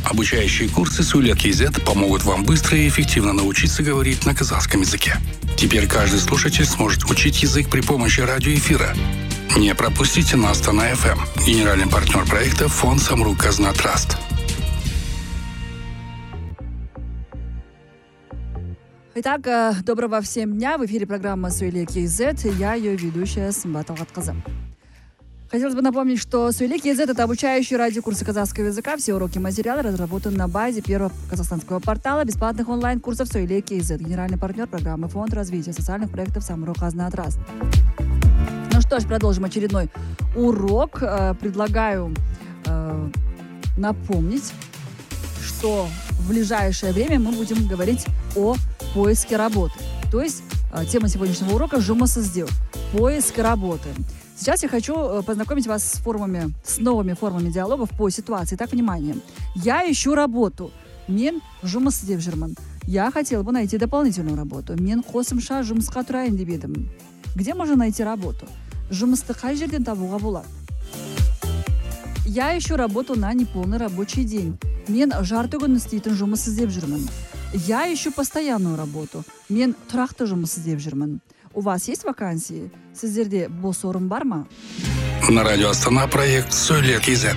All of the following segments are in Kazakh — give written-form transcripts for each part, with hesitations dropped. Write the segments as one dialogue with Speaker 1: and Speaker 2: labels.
Speaker 1: Обучающие курсы Сөйле.kz помогут вам быстро и эффективно научиться говорить на казахском языке. Теперь каждый слушатель сможет учить язык при помощи радиоэфира. Не пропустите на Астана FM. Генеральный партнер проекта фонд Самрук-Казна Траст.
Speaker 2: Итак, доброго всем дня. В эфире программа Сөйле.kz. Я ее ведущая Сымбат Талғатқызы. Хотелось бы напомнить, что Сөйле.kz — это обучающие радиокурсы казахского языка. Все уроки и материалы разработаны на базе первого казахстанского портала бесплатных онлайн-курсов Сөйле.kz. Генеральный партнер программы Фонд развития социальных проектов Самрук-Казна Траст. Ну что ж, продолжим очередной урок. Предлагаю напомнить, что в ближайшее время мы будем говорить о поиске работы. То есть тема сегодняшнего урока — жұмыссыздеу, поиск работы. Сейчас я хочу познакомить вас с новыми формами диалогов по ситуации. Так, внимание. Я ищу работу. Мен жұмыссыздеп жүрмін. Я хотел бы найти дополнительную работу. Мен қосымша жұмысқа тұрайын деп едім. Где можно найти работу? Жұмысты қай жерден табуға болады? Я ищу работу на неполный рабочий день. Мен жарты күн істейтін жұмыс іздеп жүрмін. Я ищу постоянную работу. Мен тұрақты жұмыс іздеп жүрмін. У вас есть вакансии? Сіздерде бос орын бар ма?
Speaker 1: На радио Астана проект Сөйле.kz.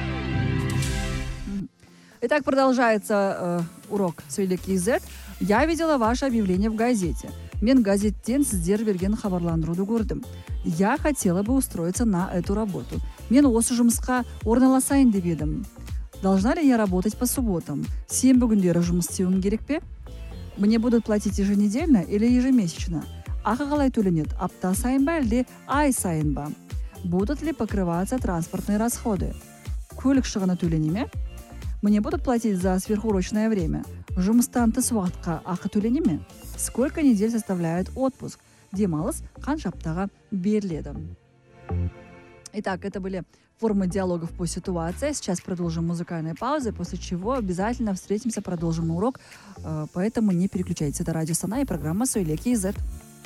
Speaker 2: Итак, продолжается урок Сөйле.kz. Я видела ваше объявление в газете. Мен газеттен сіздер берген хабарландыруды көрдім. Я хотела бы устроиться на эту работу. Мен осы жұмысқа орналасайын деп едім. Должна ли я работать по субботам? Сенбі күндері жұмыс істеуім керек пе? Мне будут платить еженедельно или ежемесячно? Ақы қалай төленеді? Апта сайын ба әлде ай сайын ба? Будут ли покрываться транспортные расходы? Көлік шығыны төлене ме? Мне будут платить за сверхурочное время. Жұмыстан тыс уақытқа ақы төлене ме? Сколько недель составляет отпуск? Демалыс қанша аптаға беріледі? Итак, это были формы диалогов по ситуации. Сейчас продолжим музыкальные паузы, после чего обязательно встретимся, продолжим урок. Поэтому не переключайтесь. Это радио Астана и программа Сөйле.kz.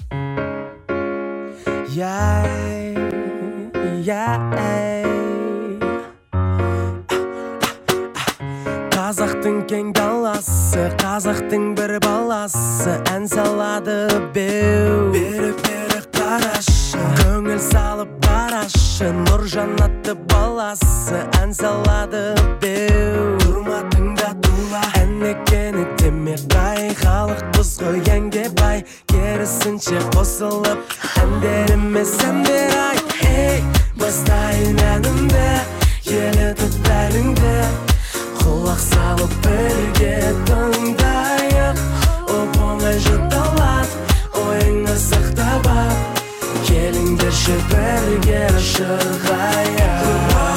Speaker 3: Қазақтың кең даласы, қазақтың бір баласы, ән салады беу. Бері қарашы, көңіл салып барашы, нұр жанатты баласы, ән салады беу. Тұрматыңда тула, ән екені деме қай, халық біз ғой әнге бай, керісінше қосылып, әндеріме сәндер ай. Ей, бастайын әнімді, елітіп бәріңді, құлақ салып бірге тыңдайық. Оп-оңай жұталат, ойыңа сақтап ап, келіңдерші бірге шырқайық.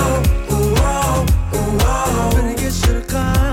Speaker 3: Бірге шырқайық.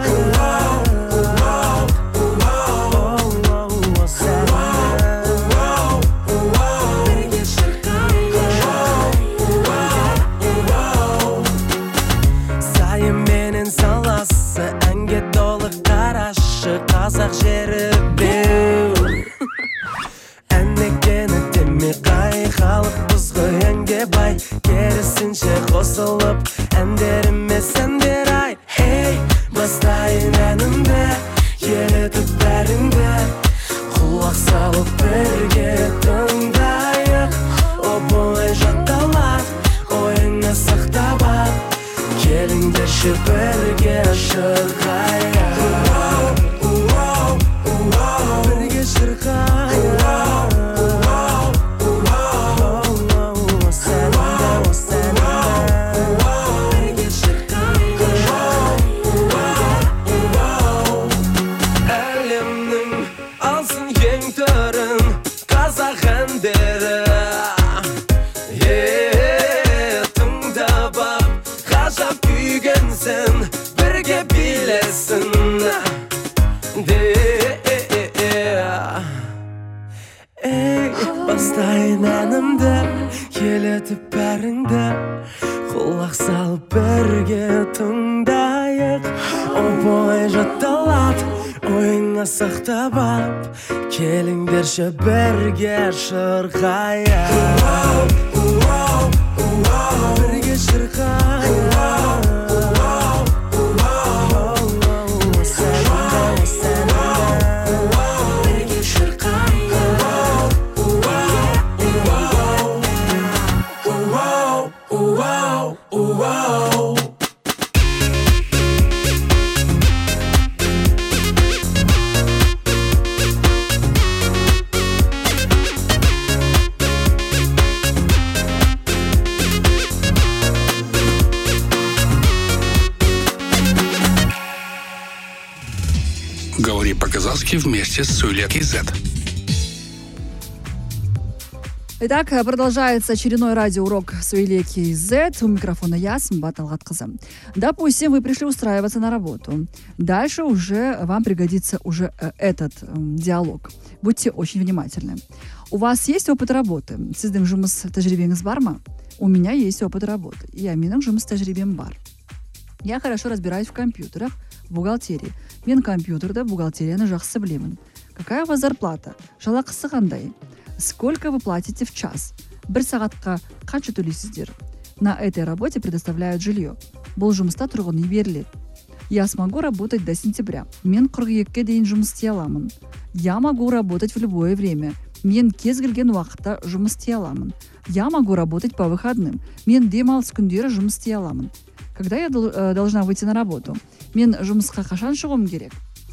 Speaker 3: Қазақ жері беу. Ән екені деме қай, халық біз ғой әнге бай, керісінше қосылып, әндеріме сәндер ай. Ей, бастайын әнімді, елітіп бәріңді, құлақ салып бірге тыңдайық. Оп-оңай жатталат, ойыңа сақтап ап, келіңдерші бірге шырқайық. Бастайын әнімді, елітіп бәріңді, құлақ салып бірге тыңдайық. Оп-оңай жатталат, ойыңа сақтап ап, келіңдерші бірге шырқайық. Бірге шырқайық.
Speaker 1: Говори по-казахски вместе с Сөйле КЗ.
Speaker 2: Итак, продолжается очередной радиоурок Сөйле КЗ. У микрофона я, Сымбат Талғатқызы. Допустим, вы пришли устраиваться на работу. Дальше уже вам пригодится уже этот диалог. Будьте очень внимательны. У вас есть опыт работы? Сіздің жұмыс тәжірибеңіз бар ма? У меня есть опыт работы. Я менің жұмыс тәжірибем бар. Я хорошо разбираюсь в компьютерах, в бухгалтерии. Мен компьютерді, бухгалтерияны жақсы білемін. Какая у вас зарплата? Жалақысы қандай? Сколько вы платите в час? Бір сағатқа қанша төлейсіздер? На этой работе предоставляют жилье. Бұл жұмыста тұрғын үй беріледі. Я смогу работать до сентября. Мен 42-ке дейін жұмыс істей аламын. Я могу работать в любое время. Мен кез келген уақытта жұмыс істей аламын. Я могу работать по выходным. Мен демалыс күндері жұмыс істей аламын. Когда я должна выйти на работу? Мен жұмысқа қашан шығуым керек?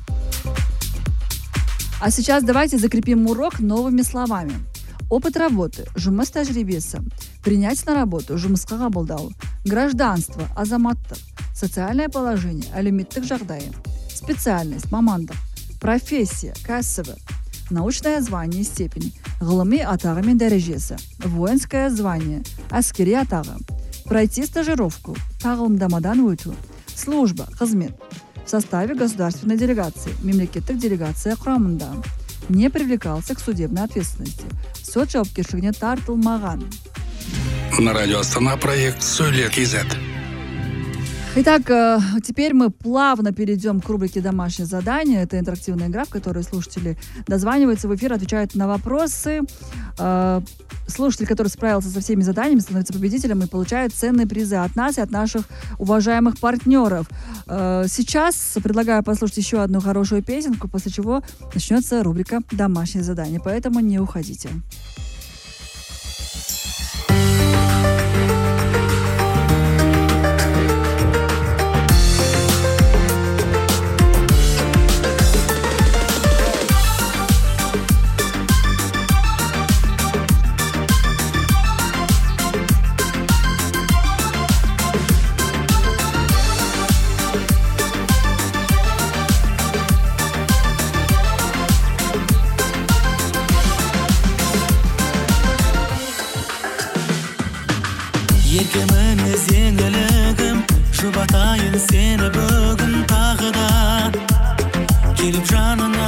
Speaker 2: А сейчас давайте закрепим урок новыми словами. Опыт работы, жұмыс тәжірибесі, принять на работу, жұмысқа қабылдау, гражданство, азаматтық, социальное положение, әлеуметтік жағдайы, специальность, мамандық, профессия, кәсібі, научное звание, степень, ғылыми атағы мен дәрежесі, воинское звание, әскери атағы, пройти стажировку, тағылымдамадан өту, служба, қызмет. В составе государственной делегации, мемлекеттік делегация құрамында. Не привлекался к судебной ответственности. Сот жауапкершілігіне тартылмаған.
Speaker 1: На радио Астана проект Сөйле КЗ.
Speaker 2: Итак, теперь мы плавно перейдем к рубрике «Домашнее задание». Это интерактивная игра, в которой слушатели дозваниваются в эфир, отвечают на вопросы. Слушатель, который справился со всеми заданиями, становится победителем и получает ценные призы от нас и от наших уважаемых партнеров. Сейчас предлагаю послушать еще одну хорошую песенку, после чего начнется рубрика «Домашнее задание». Поэтому не уходите.
Speaker 3: Еркемін еңілігім, жұбатайын сені бүгін тағы да келіп жанына.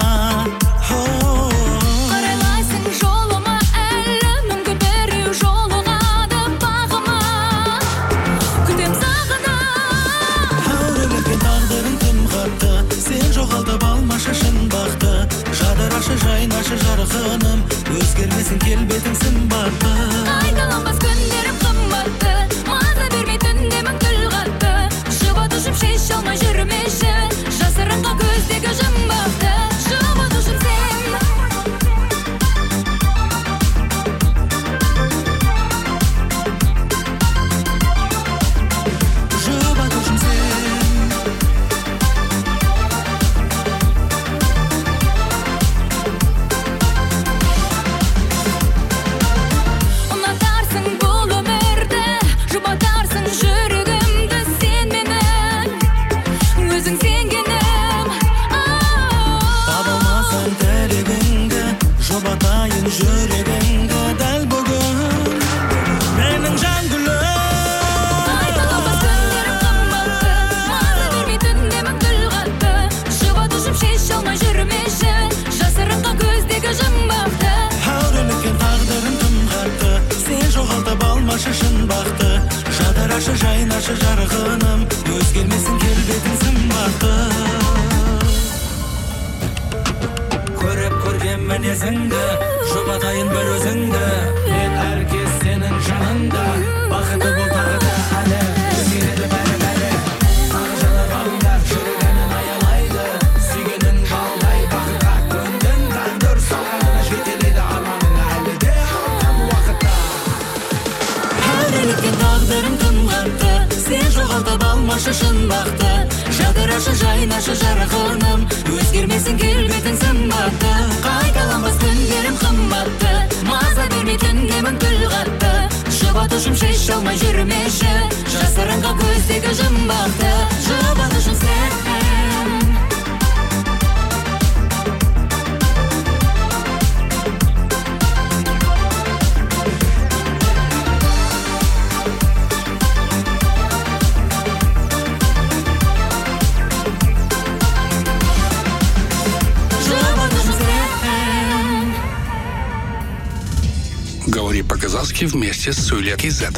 Speaker 4: Қарайлайсың жолыма әлі, мүмкін біреу жолығады бағыма. Күтем сағына.
Speaker 3: Әуремекпен тағдырың тым қатты, сен жоғалтып алмашы шын бақты. Жадырашы жайнашы жарқыным, өзгермесін келбетің сымбатты.
Speaker 4: Қайталанбас күндерім қымбатты, маза бермей түндемін күл қатты. Жұбатышым шеше алмай жүрмеші, жасырынға көздегі жұмбақты. Жұбатышым сен.
Speaker 3: Жұбатышым сен.
Speaker 4: Ұнатарсың бұл өмірді, жұбатарсың жүрегімді сен менің, өзің сенгенім.
Speaker 3: Табылмасаң тілегіңді, жұбатайын жүрегіңді дәл бүгін. Менің жан гүлім.
Speaker 4: Қайталанбас күндерім қымбатты, маза бермей түндемін күл қатты. Жұбатышым шеше алмай жүрмеші, жасырынға көздегі жұмбақты.
Speaker 3: Әуремекпен тағдырың тым қатты, сен жоғалтып алмашы шын бақты. Жадырашы жайнашы жарқыным, өзгермесін келбетің сымбатты. Көріп көрген мінезіңді, жұбатайын бір өзіңді. Мен әркез сенің жанында, бақыты бол тағы да әлі. Өзгереді бәрі. Сағы жанып аңдар, жүрегінің аялайды. Сүйгенің балдай бақытқа көндін. Тағдыр соғанына жетеледі арманың әлі де алған уақытта. Әуремекпен тағдырың тым қатты, сен жоғалтып алмашы шын бақты. Жадырашы жайнашы жарқыным, өзгермесін келбетің сымбатты. Қайталанбас күндерім қымбатты, маза бермей түндемін күл қатты. Жұбатышым шеше алмай жүрмеші, жасырынға көздегі жұмбақты. Жұбатышым сен.
Speaker 1: по-казахски вместе с Суля KZ.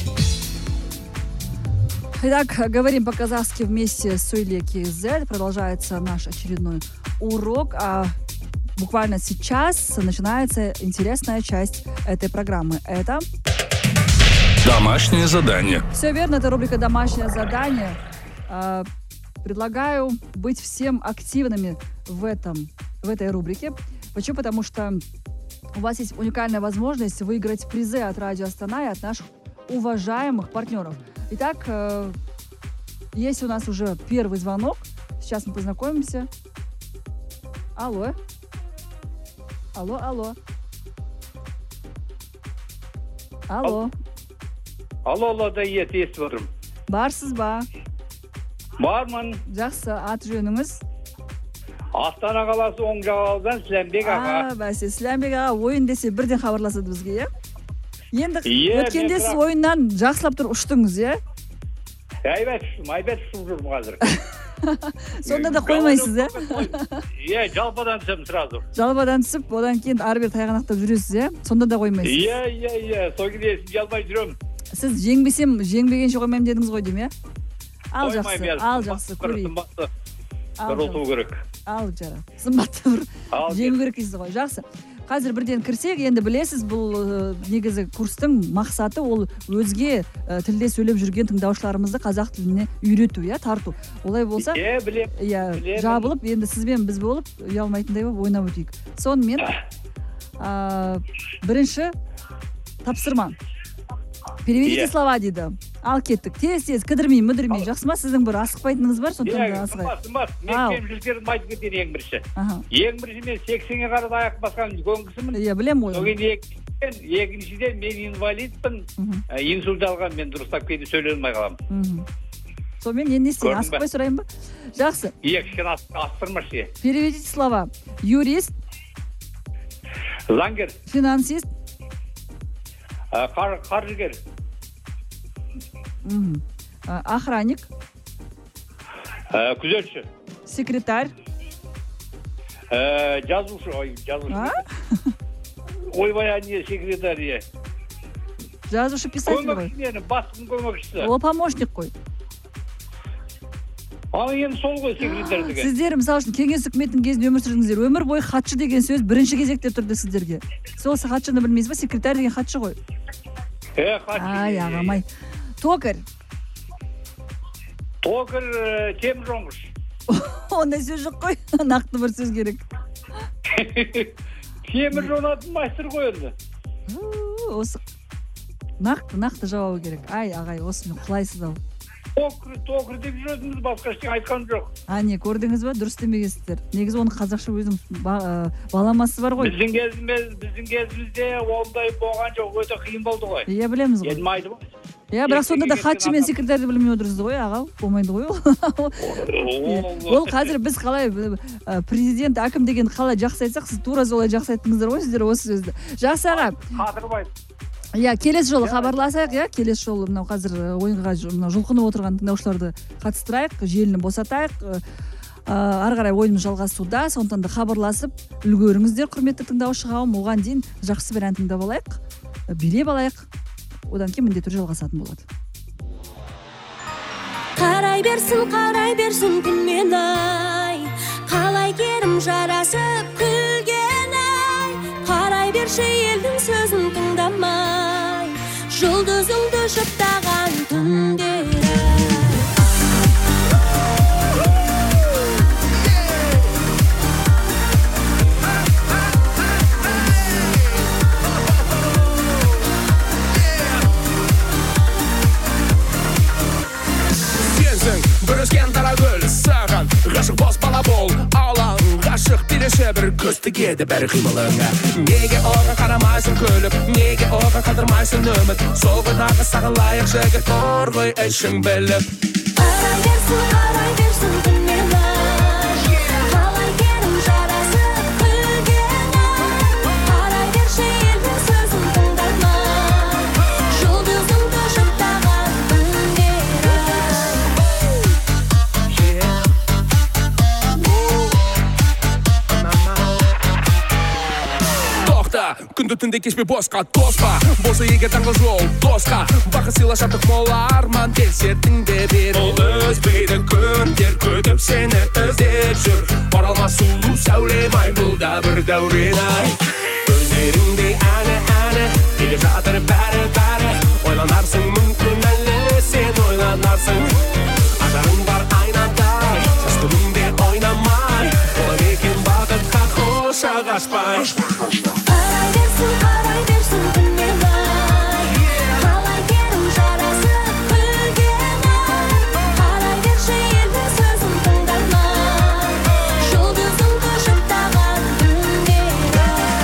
Speaker 2: Итак, говорим по-казахски вместе с Суля KZ. Продолжается наш очередной урок. А буквально сейчас начинается интересная часть этой программы. Это...
Speaker 1: Домашнее задание.
Speaker 2: Все верно, это рубрика «Домашнее задание». Предлагаю быть всем активными в этой рубрике. Почему? Потому что у вас есть уникальная возможность выиграть призы от Радио Астана и от наших уважаемых партнеров. Итак, есть у нас уже первый звонок. Сейчас мы познакомимся. Алло. Алло.
Speaker 5: Алло, да, естіп отырмын.
Speaker 2: Барсыз ба?
Speaker 5: Бармын.
Speaker 2: Жақсы, аты жөніңіз?
Speaker 5: Астана қаласы Оңжағалаудан Сіләмбек аға.
Speaker 2: Бәсе, Сіләмбек аға ойын десе бірден хабарласады бізге, Енді
Speaker 5: Иә,
Speaker 2: өткенде
Speaker 5: мен
Speaker 2: сіз ойыннан жақсылап тұрып ұштыңыз,
Speaker 5: Айбат ұшып жүрмін қазір.
Speaker 2: Сонда да қоймайсыз,
Speaker 5: Жалпадан түсем сразу.
Speaker 2: Жалпадан түсіп, одан кейін ары-бері тайғанақтап жүресіз, Сонда да қоймайсыз.
Speaker 5: Сол кезде есін жалмай жүрем.
Speaker 2: Сіз жеңбегенше қоймайым дедіңіз ғой дейм, Ал жақсы, көрейік.
Speaker 5: Қырылту керек.
Speaker 2: Ал жара. Сымбатты бір жеңу керек дейсіз ғой. Жақсы. Қазір бірден кірсек, енді білесіз, бұл негізі курстың мақсаты ол өзге тілде сөйлеп жүрген тыңдаушыларымызды қазақ тіліне үйрету, тарту. Олай болса, жабылып, енді сізбен біз болып, ұялмайтындай болып ойнап өтейік. Сонымен, бірінші тапсырма. Переведите слова дейді. Ал кеттік. Тез, кідірмей, жақсы ма? Сіздің бір асықпайтыныңыз бар, сондықтан да асықайық.
Speaker 5: Сымбат. Мен кемшіліктерімді айтып кетейін ең бірінші. Ең бірінші мен 80-ге қарады аяқ басқан үлкен кісімін.
Speaker 2: Білем ғой.
Speaker 5: Екіншіден мен инвалидпін. Инсульт алған, мен дұрыстап кейде сөйлей алмай қаламын.
Speaker 2: Сонымен енді істейін, асықпай сұрайын ба? Жақсы.
Speaker 5: Кішкене асықтырмашы.
Speaker 2: Переведите слова. Юрист.
Speaker 5: Заңгер.
Speaker 2: Финансист.
Speaker 5: Қаржыгер.
Speaker 2: Охранник.
Speaker 5: Күзетші.
Speaker 2: Секретарь.
Speaker 5: Жазушы. Ойбай, не секретарь.
Speaker 2: Жазушы писатель ғой.
Speaker 5: Бастың көмекшісі.
Speaker 2: Ол помощник қой.
Speaker 5: Аны енді сол ғой секретарь деген.
Speaker 2: Сіздер, мысалы үшін, кеңес үкіметінің кезінде өмір сүрдіңіздер. Өмір бойы хатшы деген сөз бірінші кезекте тұрды сіздерге. Сол хатшыны білмейсіз ба? Секретарь деген хатшы ғой.
Speaker 5: Хатшы.
Speaker 2: Ағамай. Токарь.
Speaker 5: Токарь темір жоңғыш.
Speaker 2: Ондай сөз жоқ қой. Нақты бір сөз керек.
Speaker 5: Темір жонатын мастер ғой енді.
Speaker 2: Осы нақты жауабы керек. Ағай, осымен құлайсыз ау.
Speaker 5: Токарь деп жүрдіңіз, басқа ештеңе айтқан жоқ.
Speaker 2: Не, көрдіңіз ба? Дұрыс демегенсіздер. Негізі оның қазақша өзінің баламасы бар ғой.
Speaker 5: Біздің кезімізде ондай болған жоқ, өте қиын болды ғой.
Speaker 2: Білеміз ғой.
Speaker 5: Едім ғой.
Speaker 2: Бірақ сонда да хатшы мен секретарды білмей отырсыз ғой, аға. Болмайды ғой ол. Ол қазір біз қалай президент, әкім деген қалай жақсы айтсақ, сіз тура солай жақсы айттыңыздар ғой, сіздер осы сөзді. Жақсы аға.
Speaker 5: Қадырбай.
Speaker 2: Келесі жолы хабарласайық, келесі жолы мынау қазір ойынға жұлқынып отырған тыңдаушыларды қатыстырайық, желіні босатайық. Ары қарай ойынымыз жалғасуда, сондықтан да хабарласып үлгеріңіздер, құрметті тыңдаушы қауым. Оған дейін жақсы бір ән тыңдап алайық, билеп алайық. Одан кейін міндетті түрде жалғасатын болады.
Speaker 4: Қарай берсін күнмен ай, қалай керім жарасып күлген ай. Қарай берші елдің сөзін тыңдамай, жұлдызыңды жұптаған түндер ай.
Speaker 6: Бір өскен дара гүл, саған ғашық бос бала бол. Алаң ғашық билеші бір көз тігеді бәрі қимылыңа. Неге оған қарамайсың күліп, неге оған қалдырмайсың үміт? Сол ғой нағыз саған лайық жігіт, бар ғой ішің біліп.
Speaker 4: Қарай берсін күнмен ай, қалай керім жарасып күлген ай. Қарай берші елдің сөзін тыңдамай, жұлдызыңды жұптаған түндер ай.
Speaker 6: күнді түнде кешпе босқа тоспа болса егер таңғы жол досқа бақыт сыйла шаттық мола арман терсердің де бер ол өзбейді күндер күтіп сені іздеп жүр оралмас сұлу сәулем ай бұл да бір дәурен ай көздеріңдей әні келіп жатыр бәрі ойланарсың мүмкін әлі сен ойланарсың ажарың бар айнадай жас күніңде ойнамай бола екен бақытқа қошақ ашпай
Speaker 4: қарай берсін күнмен ай қалай керім жарасы білген ай қарай берші енді сөзім тыңдармай жұлдызым көшіптаған күндер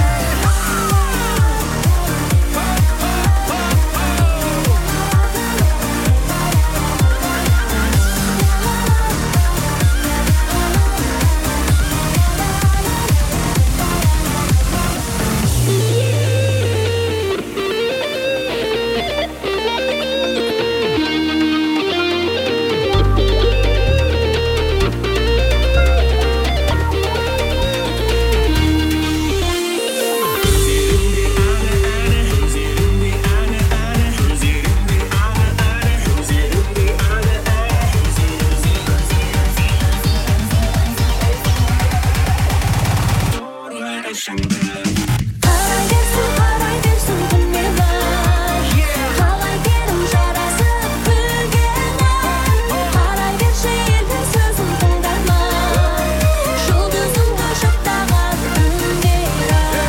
Speaker 4: Қарай берсін күнмен ай қалай керім жарасы білген ай қарай берші енді сөзім тыңдармай жұлдызым көшіптаған күндер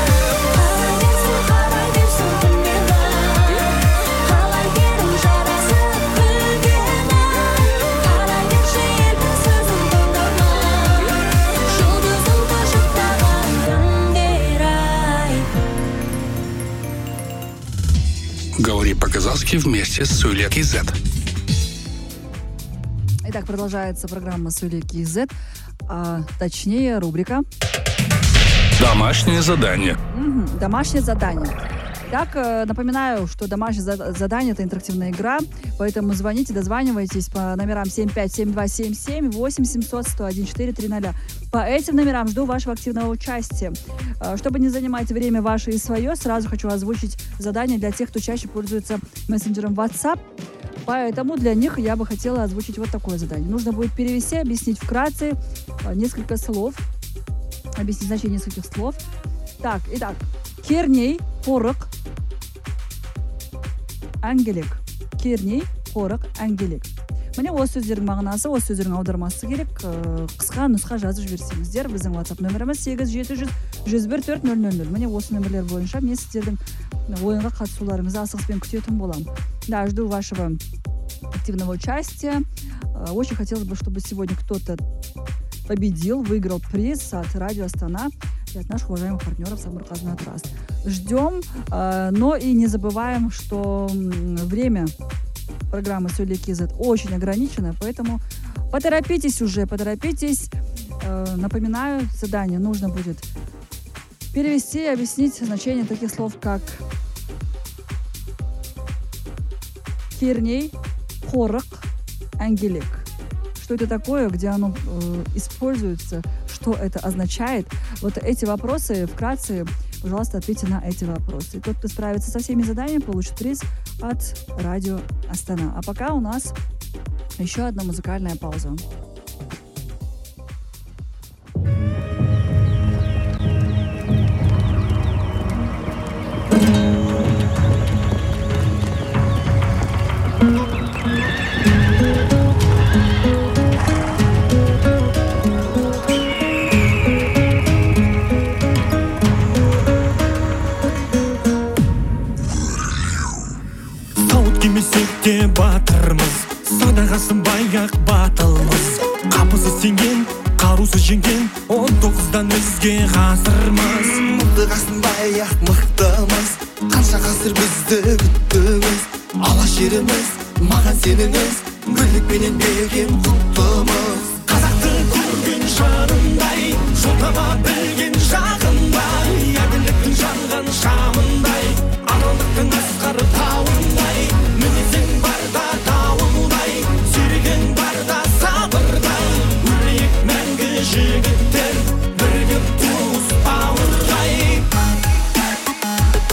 Speaker 4: қарай берсін күнмен ай қалай керім жарасы білген ай қарай берші енді сөзім тыңдармай жұлдызым көшіптаған күндер ай
Speaker 1: Говори по-казахски вместе с Суле KZ.
Speaker 2: Итак, продолжается программа Суле KZ, а точнее рубрика
Speaker 1: Домашнее задание.
Speaker 2: «Домашнее задание». Так, напоминаю, что домашнее задание – это интерактивная игра, поэтому звоните, дозванивайтесь по номерам 757277 8700 101 430. По этим номерам жду вашего активного участия. Чтобы не занимать время ваше и свое, сразу хочу озвучить задание для тех, кто чаще пользуется мессенджером WhatsApp. Поэтому для них я бы хотела озвучить вот такое задание. Нужно будет перевести, объяснить вкратце несколько слов, объяснить значение нескольких слов. Так, итак. Керней, қорық, әңгелек. Керней, қорық, әңгелек. Міне осы сөздердің мағынасы, осы сөздердің аудармасы керек. Қысқа нұсқа жазып жіберсеңіздер. Біздің WhatsApp нөміріміз 8700 101 400. Міне осы нөмірлер бойынша мен сіздердің ойынға қатысуларыңызды асығыспен күтетін боламын. Да, жду вашего активного участия. Очень хотелось бы, чтобы сегодня кто-то победил, выиграл приз от Радио Астана и от наших уважаемых партнеров Самрuk-Қазына Траст. Ждем, но и не забываем, что время программы Суле KZ очень ограничено, поэтому поторопитесь уже, поторопитесь. Напоминаю, задание нужно будет перевести и объяснить значение таких слов, как керней, қорық, әңгелек. Что это такое, где оно используется, что это означает. Вот эти вопросы вкратце, пожалуйста, ответьте на эти вопросы. И тот, кто справится со всеми заданиями, получит приз от Радио Астана. А пока у нас еще одна музыкальная пауза.
Speaker 3: Де батырмыз, садағасын баяқ батылмыз. Қапысы сенген, қарусы жеңген, 19-дан өзге ғасырмыз.
Speaker 7: Мылтығасын баяқ мықтымыз, қанша ғасыр бізді күттіңіз. Алаш жеріміз, маған сеніңіз, бірлікпенен берген құттымыз. Қазақты көрген жанындай, жолдама білген жағындай, әділеттің жанған шамындай, адалдықтың асқар тауындай, мінезің барда тауындай, сүйреген барда сабырдай, өлейік мәңгі жігіттер, бірігіп туыс бауырдай.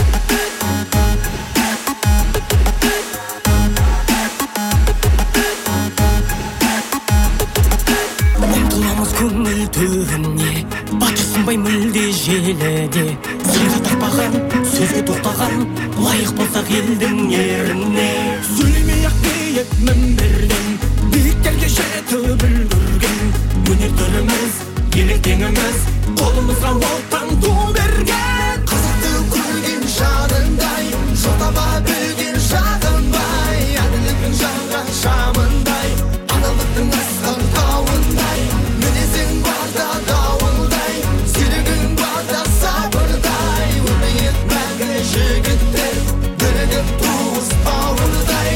Speaker 3: көңіл төгіне батырсынбай мүлде желіде сырға тақпаған сөзге тоқтаған лайық болсақ елдің еріне сөйлемей-ақ биік мінберден биіктерге жетіп үлгерген өнер түріміз елек теңіміз қолымызға оттан ту берген
Speaker 7: қазақты көрген жанындай жотаба білген жағынбай әділеттің жанған шамындай адалдықтың асқан тауындай мінезің барда дауылдай серігің барда сабырдай өмейік мәңгі жігіттер бірігіп туыс бауырдай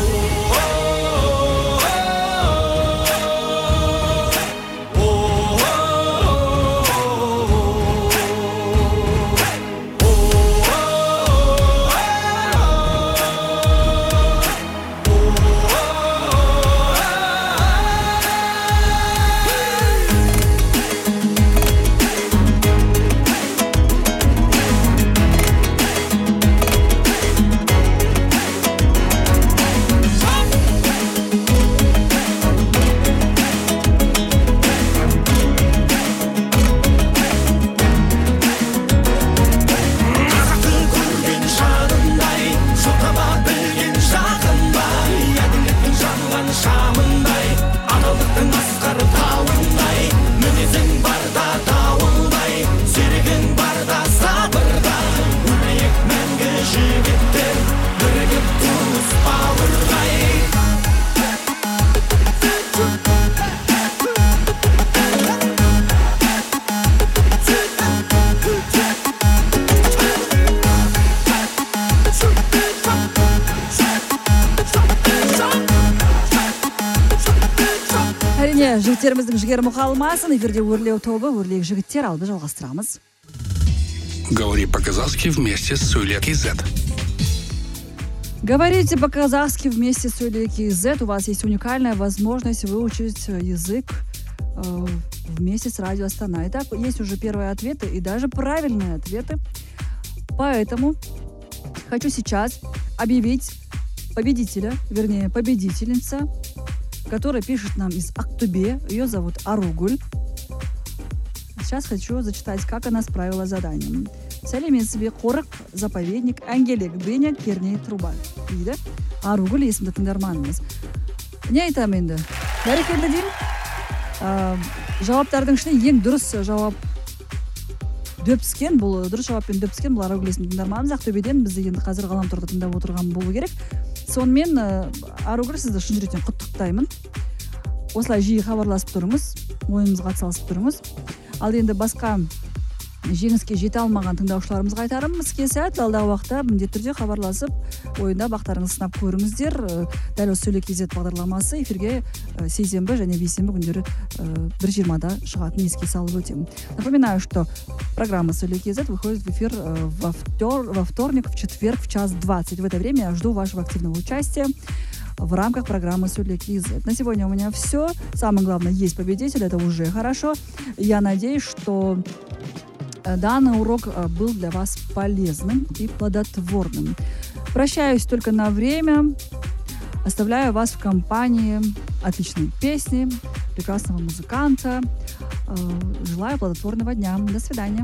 Speaker 2: жігіттеріміздің жігері мұқалмасын, эфирде өрлеу тобы, өрлеу жігіттер, алды жалғастырамыз.
Speaker 1: Говори по-казахски вместе с Сулия KZ.
Speaker 2: Говорите по-казахски вместе с Сулия KZ. У вас есть уникальная возможность выучить язык вместе с Радио Астана. Итак, есть уже первые ответы и даже правильные ответы. Поэтому хочу сейчас объявить победителя, вернее, победительница, которая пишет нам из Актубе. Ее зовут Аругуль. Сейчас хочу зачитать, как она справилась с заданием. Сәлемен себе қорық, заповедник, әңгелек, дыня, керней, труба. Дейді. Аругуль есімді тыңдарманымыз. Не айтам енді? Бәрекелді деймін. Жауаптардың ішінде ең дұрыс жауап дөпскен, бұл дұрыс жауаппен дөпскен, бұл Аругуль есімді тыңдарманымыз Ақтөбеден. Бізді енді қазір ғаламторда тыңдап отырған болу керек. Сонымен Аругуль, сізді шын жүректен құттықтаймын. Осылай жиі хабарласып тұрыңыз, ойымызға атсалысып тұрыңыз. Ал енді басқа жеңіске жете алмаған тыңдаушыларымызға айтарым, іске сәт алдағы уақытта міндетті түрде хабарласып, ойында бақтарыңызды сынап көріңіздер. Дәл осы Сулия KZ бағдарламасы эфирге сейсенбі және бейсенбі күндері 1:20-да шығатын еске салып өтемін. Напоминаю, что программа Сулия KZ выходит в эфир во вторник, в четверг в 1:20. В это время я жду вашего активного участия в рамках программы Сулия KZ. На сегодня у меня все. Самое главное, есть победитель, это уже хорошо. Я надеюсь, что данный урок был для вас полезным и плодотворным. Прощаюсь только на время. Оставляю вас в компании отличной песни, прекрасного музыканта. Желаю плодотворного дня. До свидания.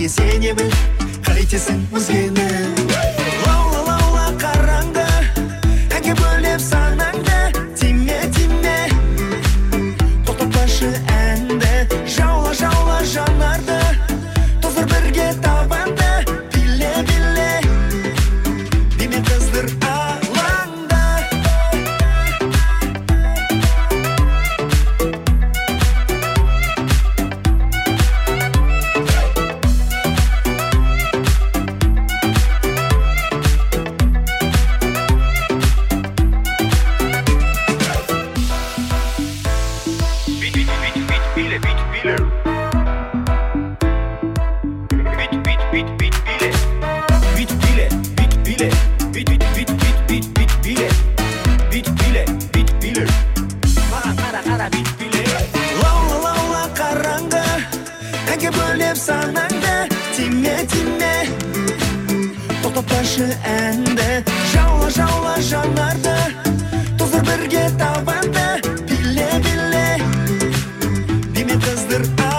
Speaker 7: өзіңе сене біл, қайтесің өзгені. Лаула, лаула қараңғы, әнге бөлеп санаңды. Тиме, тиме, тоқтатпашы әнді. Жаула, жаула жанарды, тоздыр бірге табанды. Биле, биле, деме қыздыр алаңды. Лаула, лаула қараңғы, әнге бөлеп санаңды. Тиме, тиме, тоқтатпашы әнді. Жаула, жаула жанарды, тоздыр бірге табанды. Биле, биле, деме қыздыр